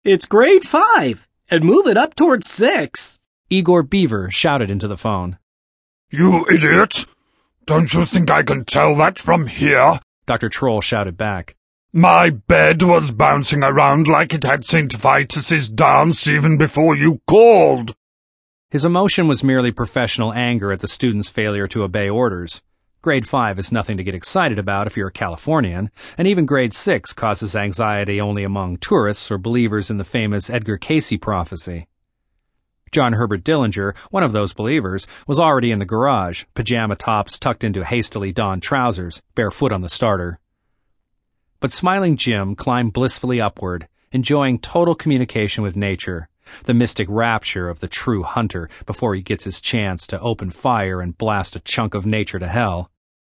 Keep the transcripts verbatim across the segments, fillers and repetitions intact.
It's grade five, and move it up towards six. Igor Beaver shouted into the phone. You idiot! Don't you think I can tell that from here? Doctor Troll shouted back. My bed was bouncing around like it had Saint Vitus's dance even before you called. His emotion was merely professional anger at the student's failure to obey orders. Grade five is nothing to get excited about if you're a Californian, and even grade six causes anxiety only among tourists or believers in the famous Edgar Cayce prophecy. John Herbert Dillinger, one of those believers, was already in the garage, pajama tops tucked into hastily donned trousers, barefoot on the starter. But Smiling Jim climbed blissfully upward, enjoying total communication with nature, the mystic rapture of the true hunter before he gets his chance to open fire and blast a chunk of nature to hell.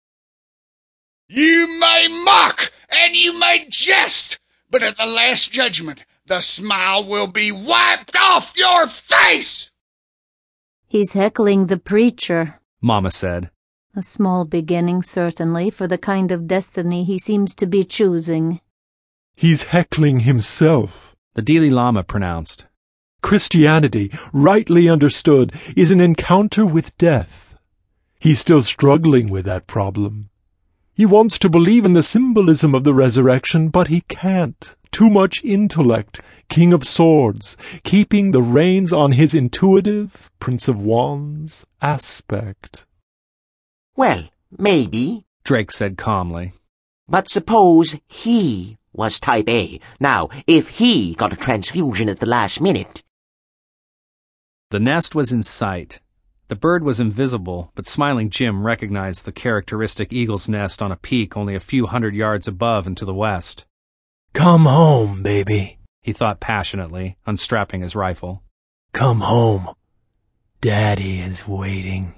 You may mock and you may jest, but at the last judgment, the smile will be wiped off your face! He's heckling the preacher, Mama said. A small beginning, certainly, for the kind of destiny he seems to be choosing. He's heckling himself, the Dalai Lama pronounced. Christianity, rightly understood, is an encounter with death. He's still struggling with that problem. He wants to believe in the symbolism of the resurrection, but he can't. Too much intellect, King of Swords, keeping the reins on his intuitive, Prince of Wands aspect. Well, maybe, Drake said calmly. But suppose he was type A. Now, if he got a transfusion at the last minute... The nest was in sight. The bird was invisible, but Smiling Jim recognized the characteristic eagle's nest on a peak only a few hundred yards above and to the west. Come home, baby, he thought passionately, unstrapping his rifle. Come home. Daddy is waiting.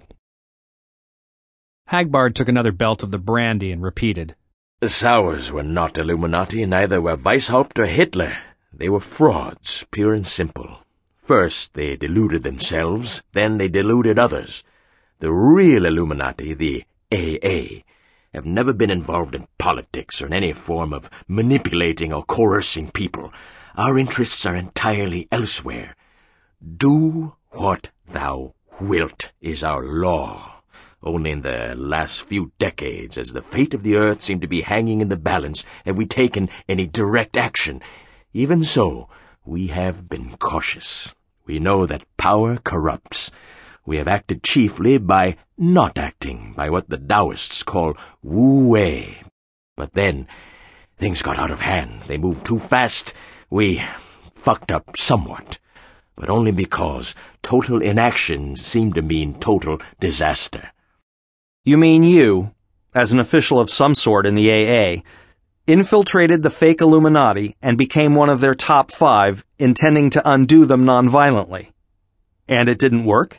Hagbard took another belt of the brandy and repeated. The Sauers were not Illuminati, neither were Weishaupt or Hitler. They were frauds, pure and simple. First they deluded themselves, then they deluded others. The real Illuminati, the A A, have never been involved in politics or in any form of manipulating or coercing people. Our interests are entirely elsewhere. Do what thou wilt is our law. Only in the last few decades, as the fate of the earth seemed to be hanging in the balance, have we taken any direct action. Even so, we have been cautious. We know that power corrupts. We have acted chiefly by not acting, by what the Taoists call wu-wei. But then, things got out of hand. They moved too fast. We fucked up somewhat, but only because total inaction seemed to mean total disaster. You mean you, as an official of some sort in the A A, infiltrated the fake Illuminati and became one of their top five, intending to undo them nonviolently. And it didn't work?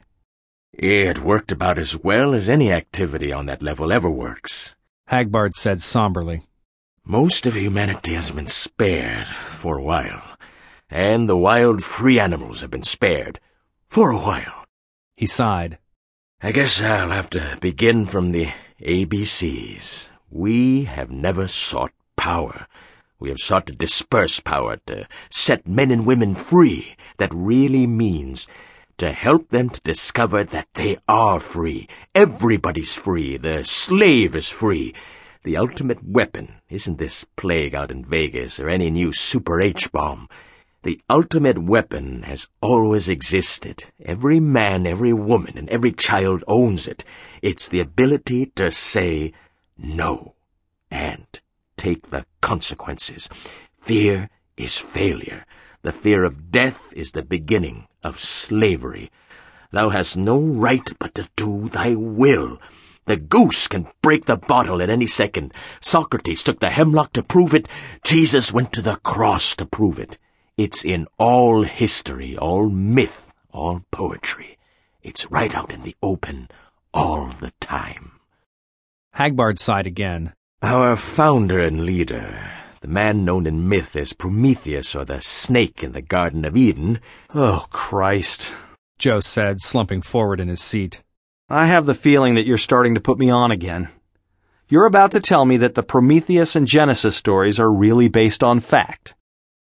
It worked about as well as any activity on that level ever works, Hagbard said somberly. Most of humanity has been spared for a while, and the wild free animals have been spared for a while. He sighed. I guess I'll have to begin from the A B Cs. We have never sought power. We have sought to disperse power, to set men and women free. That really means to help them to discover that they are free. Everybody's free. The slave is free. The ultimate weapon isn't this plague out in Vegas or any new Super H-bomb. The ultimate weapon has always existed. Every man, every woman, and every child owns it. It's the ability to say no and take the consequences. Fear is failure. The fear of death is the beginning of slavery. Thou hast no right but to do thy will. The goose can break the bottle at any second. Socrates took the hemlock to prove it. Jesus went to the cross to prove it. It's in all history, all myth, all poetry. It's right out in the open all the time. Hagbard sighed again. Our founder and leader, the man known in myth as Prometheus or the snake in the Garden of Eden. Oh, Christ, Joe said, slumping forward in his seat. I have the feeling that you're starting to put me on again. You're about to tell me that the Prometheus and Genesis stories are really based on fact.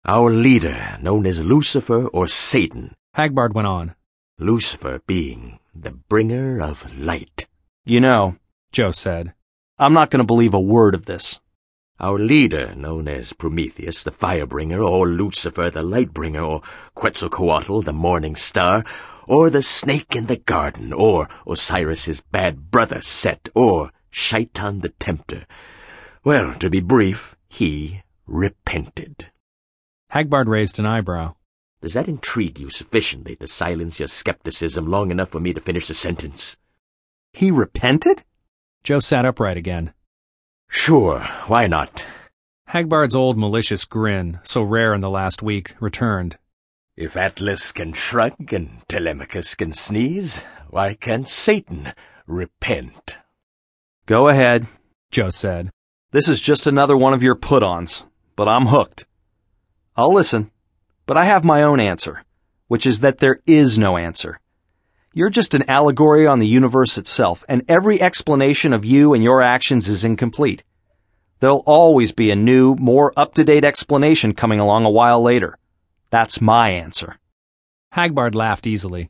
Our leader, known as Lucifer or Satan. Hagbard went on. Lucifer being the bringer of light. You know, Joe said, I'm not going to believe a word of this. Our leader, known as Prometheus, the firebringer, or Lucifer, the lightbringer, or Quetzalcoatl, the morning star, or the snake in the garden, or Osiris' bad brother Set, or Shaitan the tempter. Well, to be brief, he repented. Hagbard raised an eyebrow. Does that intrigue you sufficiently to silence your skepticism long enough for me to finish the sentence? He repented? Joe sat upright again. Sure, why not? Hagbard's old malicious grin, so rare in the last week, returned. If Atlas can shrug and Telemachus can sneeze, why can't Satan repent? Go ahead, Joe said. This is just another one of your put-ons, but I'm hooked. I'll listen, but I have my own answer, which is that there is no answer. You're just an allegory on the universe itself, and every explanation of you and your actions is incomplete. There'll always be a new, more up-to-date explanation coming along a while later. That's my answer. Hagbard laughed easily.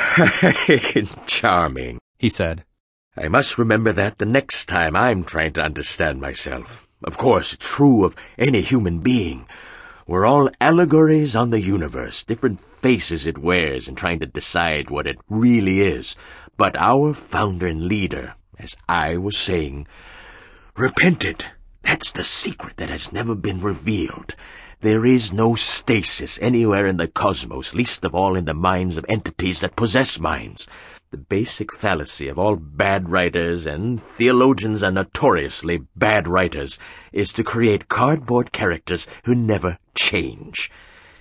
Charming, he said. I must remember that the next time I'm trying to understand myself. Of course, it's true of any human being. We're all allegories on the universe, different faces it wears in trying to decide what it really is. But our founder and leader, as I was saying, repented. That's the secret that has never been revealed. There is no stasis anywhere in the cosmos, least of all in the minds of entities that possess minds. The basic fallacy of all bad writers, and theologians are notoriously bad writers, is to create cardboard characters who never change.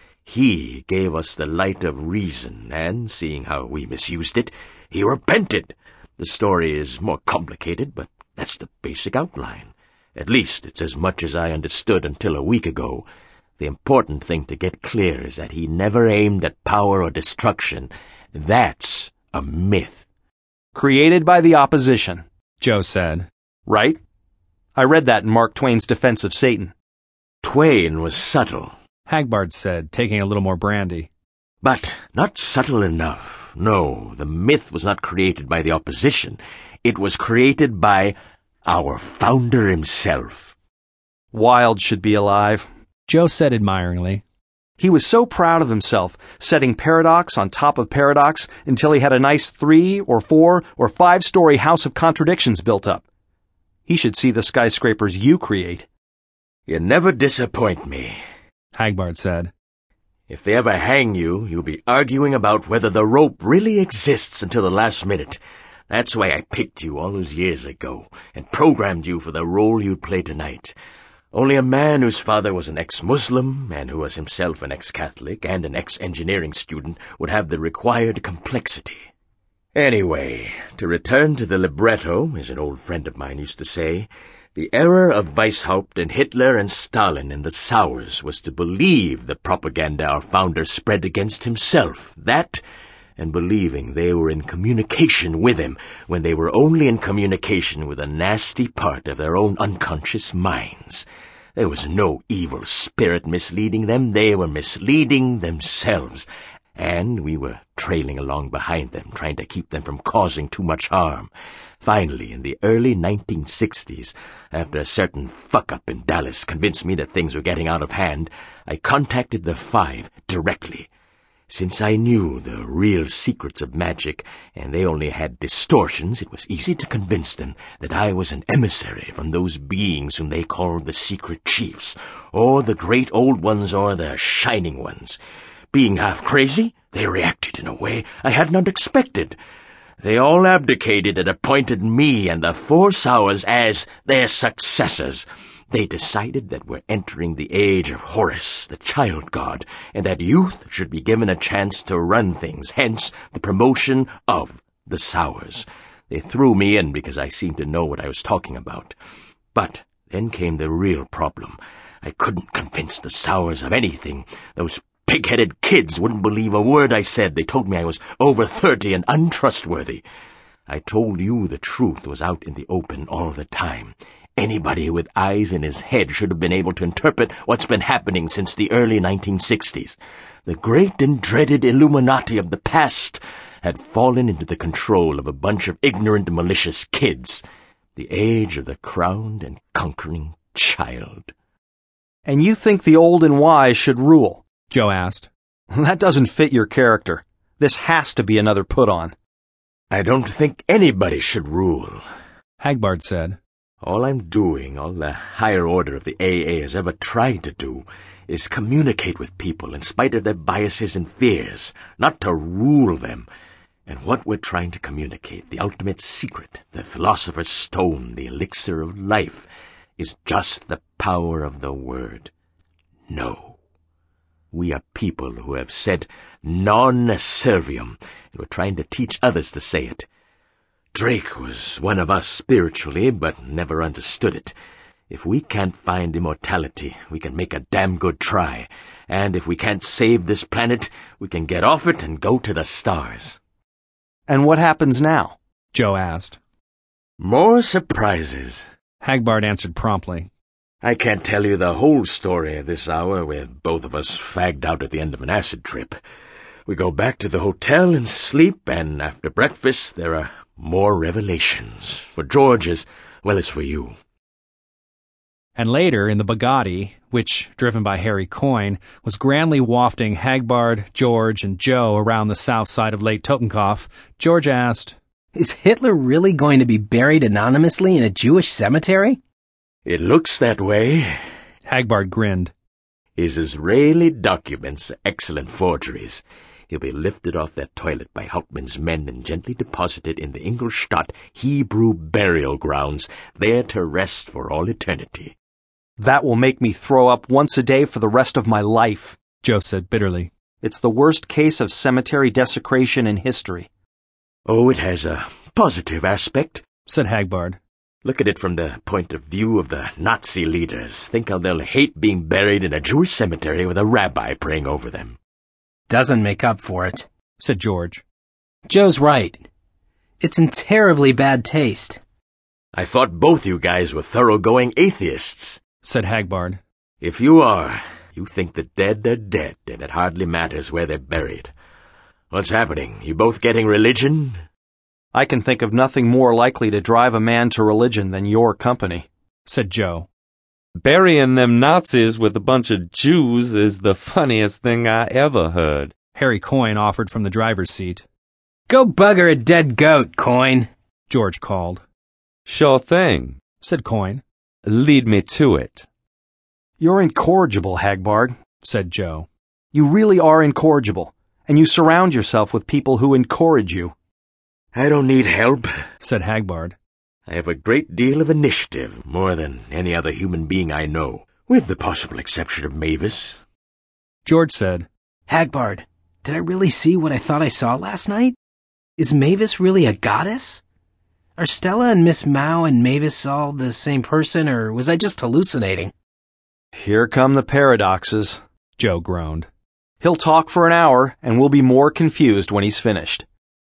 He gave us the light of reason, and seeing how we misused it, he repented. The story is more complicated, but that's the basic outline. At least it's as much as I understood until a week ago. The important thing to get clear is that he never aimed at power or destruction. That's a myth. Created by the opposition, Joe said. Right? I read that in Mark Twain's Defense of Satan. Twain was subtle, Hagbard said, taking a little more brandy. But not subtle enough. No, the myth was not created by the opposition. It was created by our founder himself. Wilde should be alive, Joe said admiringly. He was so proud of himself, setting paradox on top of paradox until he had a nice three or four or five-story house of contradictions built up. He should see the skyscrapers you create. You never disappoint me, Hagbard said. If they ever hang you, you'll be arguing about whether the rope really exists until the last minute. That's why I picked you all those years ago and programmed you for the role you'd play tonight. Only a man whose father was an ex-Muslim and who was himself an ex-Catholic and an ex-engineering student would have the required complexity. Anyway, to return to the libretto, as an old friend of mine used to say, the error of Weishaupt and Hitler and Stalin and the Sours was to believe the propaganda our founder spread against himself. That, and believing they were in communication with him when they were only in communication with a nasty part of their own unconscious minds. There was no evil spirit misleading them. They were misleading themselves. And we were trailing along behind them, trying to keep them from causing too much harm. Finally, in the early nineteen sixties, after a certain fuck-up in Dallas convinced me that things were getting out of hand, I contacted the Five directly. Since I knew the real secrets of magic, and they only had distortions, it was easy to convince them that I was an emissary from those beings whom they called the Secret Chiefs, or the Great Old Ones, or the Shining Ones. Being half crazy, they reacted in a way I had not expected. They all abdicated and appointed me and the Four Sours as their successors. They decided that we're entering the age of Horus, the child god, and that youth should be given a chance to run things, hence the promotion of the Sours. They threw me in because I seemed to know what I was talking about. But then came the real problem. I couldn't convince the Sours of anything. Those pig-headed kids wouldn't believe a word I said. They told me I was over thirty and untrustworthy. I told you the truth was out in the open all the time, Anybody with eyes in his head should have been able to interpret what's been happening since the early nineteen sixties. The great and dreaded Illuminati of the past had fallen into the control of a bunch of ignorant, malicious kids. The age of the crowned and conquering child. And you think the old and wise should rule? Joe asked. That doesn't fit your character. This has to be another put-on. I don't think anybody should rule, Hagbard said. All I'm doing, all the higher order of the A A has ever tried to do, is communicate with people in spite of their biases and fears, not to rule them. And what we're trying to communicate, the ultimate secret, the philosopher's stone, the elixir of life, is just the power of the word. No. We are people who have said non serviam, and we're trying to teach others to say it. Drake was one of us spiritually, but never understood it. If we can't find immortality, we can make a damn good try. And if we can't save this planet, we can get off it and go to the stars. And what happens now? Joe asked. More surprises, Hagbard answered promptly. I can't tell you the whole story at this hour, with both of us fagged out at the end of an acid trip. We go back to the hotel and sleep, and after breakfast there are more revelations, for George as well as for you. And later, in the Bugatti, which, driven by Harry Coyne, was grandly wafting Hagbard, George, and Joe around the south side of Lake Totenkopf, George asked, Is Hitler really going to be buried anonymously in a Jewish cemetery? It looks that way. Hagbard grinned. His Israeli documents are excellent forgeries. He'll be lifted off that toilet by Hauptmann's men and gently deposited in the Ingolstadt Hebrew burial grounds, there to rest for all eternity. That will make me throw up once a day for the rest of my life, Joe said bitterly. It's the worst case of cemetery desecration in history. Oh, it has a positive aspect, said Hagbard. Look at it from the point of view of the Nazi leaders. Think how they'll hate being buried in a Jewish cemetery with a rabbi praying over them. Doesn't make up for it, said George. Joe's right. It's in terribly bad taste. I thought both you guys were thoroughgoing atheists, said Hagbard. If you are, you think the dead are dead, and it hardly matters where they're buried. What's happening? You both getting religion? I can think of nothing more likely to drive a man to religion than your company, said Joe. Burying them Nazis with a bunch of Jews is the funniest thing I ever heard, Harry Coyne offered from the driver's seat. Go bugger a dead goat, Coyne, George called. Sure thing, said Coyne. Lead me to it. You're incorrigible, Hagbard, said Joe. You really are incorrigible, and you surround yourself with people who encourage you. I don't need help, said Hagbard. I have a great deal of initiative, more than any other human being I know, with the possible exception of Mavis. George said, Hagbard, did I really see what I thought I saw last night? Is Mavis really a goddess? Are Stella and Miss Mao and Mavis all the same person, or was I just hallucinating? Here come the paradoxes, Joe groaned. He'll talk for an hour, and we'll be more confused when he's finished.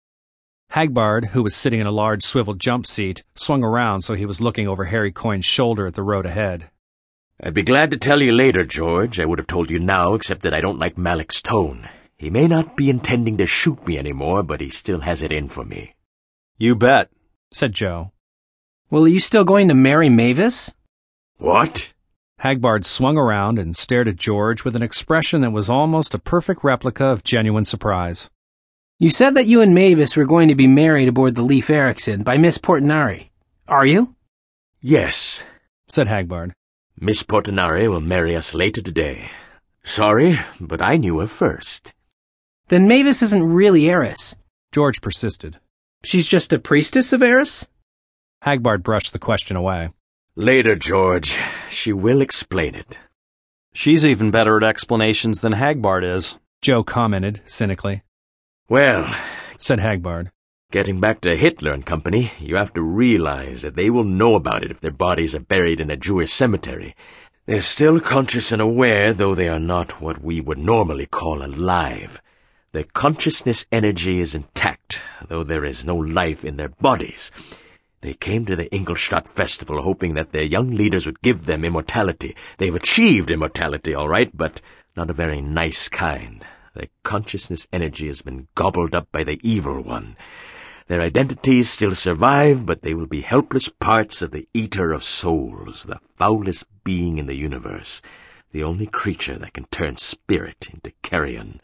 Hagbard, who was sitting in a large swivel jump seat, swung around so he was looking over Harry Coyne's shoulder at the road ahead. I'd be glad to tell you later, George. I would have told you now, except that I don't like Malik's tone. He may not be intending to shoot me anymore, but he still has it in for me. You bet, said Joe. Well, are you still going to marry Mavis? What? Hagbard swung around and stared at George with an expression that was almost a perfect replica of genuine surprise. You said that you and Mavis were going to be married aboard the Leif Erikson by Miss Portinari. Are you? Yes, said Hagbard. Miss Portinari will marry us later today. Sorry, but I knew her first. Then Mavis isn't really Eris. George persisted. She's just a priestess of Eris? Hagbard brushed the question away. Later, George. She will explain it. She's even better at explanations than Hagbard is, Joe commented cynically. Well, said Hagbard, getting back to Hitler and company, you have to realize that they will know about it if their bodies are buried in a Jewish cemetery. They're still conscious and aware, though they are not what we would normally call alive. Their consciousness energy is intact, though there is no life in their bodies. They came to the Ingolstadt Festival hoping that their young leaders would give them immortality. They've achieved immortality, all right, but not a very nice kind. Their consciousness energy has been gobbled up by the evil one. Their identities still survive, but they will be helpless parts of the Eater of Souls, the foulest being in the universe, the only creature that can turn spirit into carrion.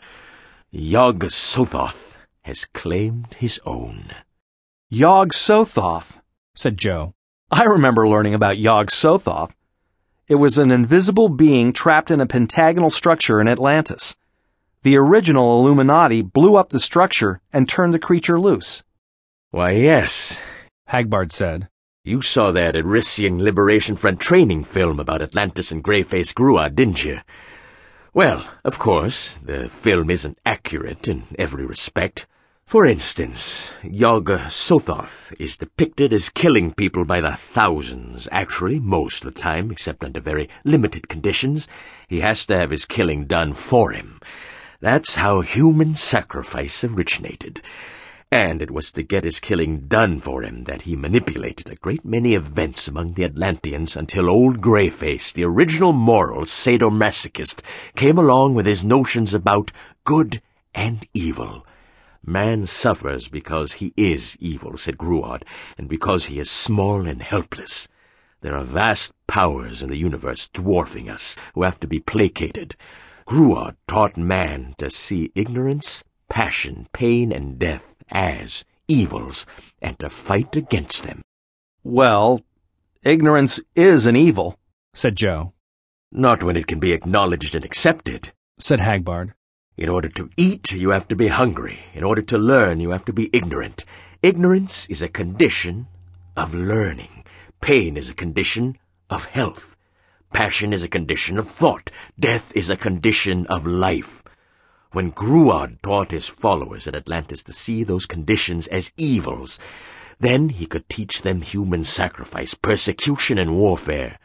Yog-Sothoth has claimed his own. Yog-Sothoth, said Joe. I remember learning about Yog-Sothoth. It was an invisible being trapped in a pentagonal structure in Atlantis. The original Illuminati blew up the structure and turned the creature loose. Why, yes, Hagbard said. You saw that Arisian Liberation Front training film about Atlantis and Greyface Gruad, didn't you? Well, of course, the film isn't accurate in every respect. For instance, Yog-Sothoth is depicted as killing people by the thousands. Actually, most of the time, except under very limited conditions, he has to have his killing done for him. That's how human sacrifice originated. And it was to get his killing done for him that he manipulated a great many events among the Atlanteans until old Greyface, the original moral sadomasochist, came along with his notions about good and evil. Man suffers because he is evil, said Gruad, and because he is small and helpless. There are vast powers in the universe dwarfing us, who have to be placated. Gruad taught man to see ignorance, passion, pain, and death as evils, and to fight against them. Well, ignorance is an evil, said Joe. Not when it can be acknowledged and accepted, said Hagbard. In order to eat, you have to be hungry. In order to learn, you have to be ignorant. Ignorance is a condition of learning. Pain is a condition of health. Passion is a condition of thought. Death is a condition of life. When Gruad taught his followers at Atlantis to see those conditions as evils, then he could teach them human sacrifice, persecution, and warfare.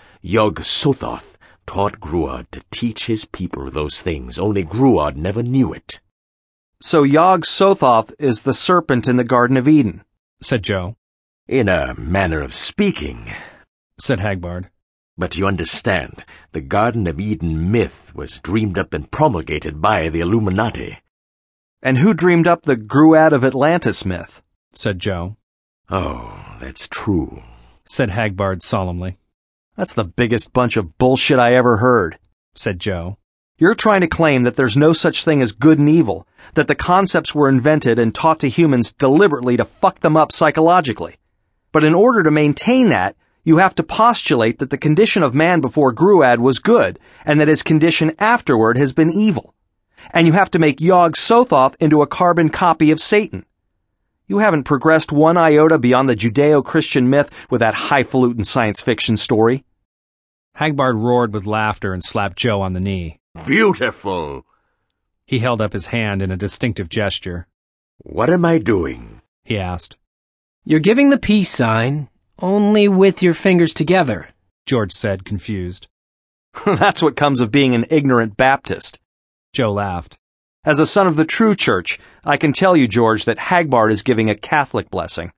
Yog-Sothoth taught Gruad to teach his people those things, only Gruad never knew it. So Yog-Sothoth is the serpent in the Garden of Eden, said Joe. In a manner of speaking, said Hagbard. But you understand, the Garden of Eden myth was dreamed up and promulgated by the Illuminati. And who dreamed up the Gruad of Atlantis myth? Said Joe. Oh, that's true, said Hagbard solemnly. That's the biggest bunch of bullshit I ever heard, said Joe. You're trying to claim that there's no such thing as good and evil, that the concepts were invented and taught to humans deliberately to fuck them up psychologically. But in order to maintain that, you have to postulate that the condition of man before Gruad was good, and that his condition afterward has been evil. And you have to make Yog-Sothoth into a carbon copy of Satan. You haven't progressed one iota beyond the Judeo-Christian myth with that highfalutin science fiction story. Hagbard roared with laughter and slapped Joe on the knee. Beautiful! He held up his hand in a distinctive gesture. What am I doing? He asked. You're giving the peace sign, only with your fingers together, George said, confused. That's what comes of being an ignorant Baptist. Joe laughed. As a son of the true church, I can tell you, George, that Hagbard is giving a Catholic blessing.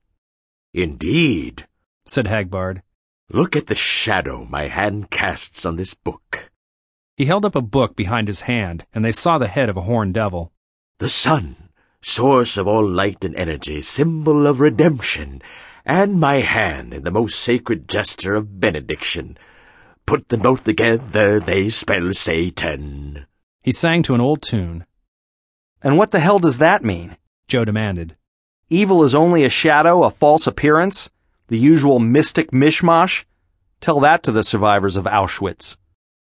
Indeed, said Hagbard. Look at the shadow my hand casts on this book. He held up a book behind his hand, and they saw the head of a horned devil. The sun, source of all light and energy, symbol of redemption, and my hand in the most sacred gesture of benediction. Put them both together, they spell Satan. He sang to an old tune. And what the hell does that mean? Joe demanded. Evil is only a shadow, a false appearance, the usual mystic mishmash? Tell that to the survivors of Auschwitz.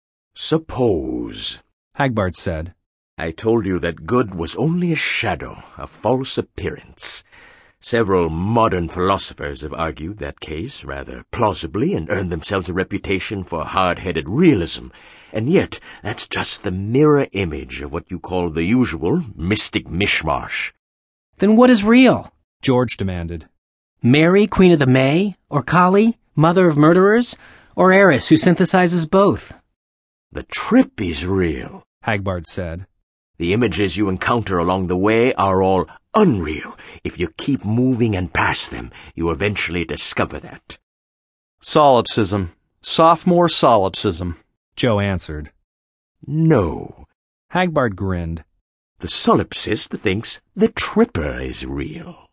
Suppose, Hagbard said. I told you that good was only a shadow, a false appearance. Several modern philosophers have argued that case rather plausibly and earned themselves a reputation for hard-headed realism. And yet, that's just the mirror image of what you call the usual mystic mishmash. Then what is real? George demanded. Mary, Queen of the May? Or Kali, Mother of Murderers? Or Eris, who synthesizes both? The trip is real, Hagbard said. The images you encounter along the way are all unreal. If you keep moving and past them, you eventually discover that. Solipsism. Sophomore solipsism. Joe answered. No. Hagbard grinned. The solipsist thinks the tripper is real.